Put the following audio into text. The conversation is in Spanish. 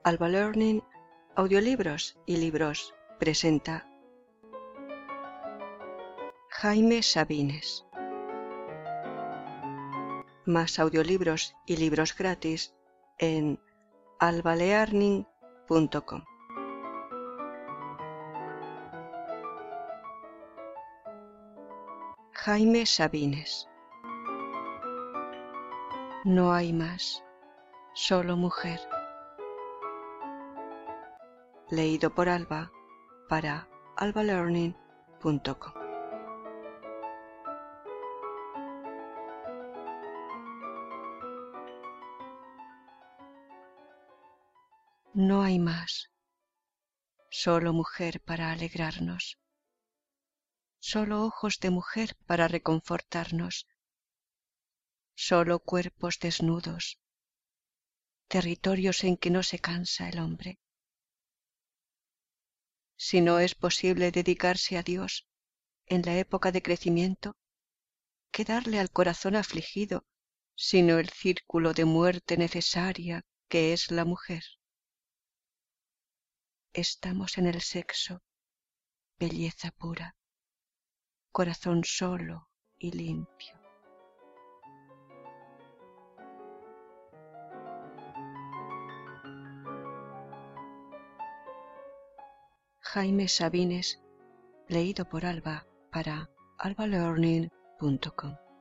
Alba Learning, Audiolibros y Libros presenta Jaime Sabines. Más audiolibros y libros gratis en albalearning.com. Jaime Sabines. No hay más, solo mujer. Leído por Alba para albalearning.com. No hay más, solo mujer para alegrarnos, solo ojos de mujer para reconfortarnos, solo cuerpos desnudos, territorios en que no se cansa el hombre. Si no es posible dedicarse a Dios en la época de crecimiento, ¿qué darle al corazón afligido sino el círculo de muerte necesaria que es la mujer? Estamos en el sexo, belleza pura, corazón solo y limpio. Jaime Sabines, leído por Alba para albalearning.com.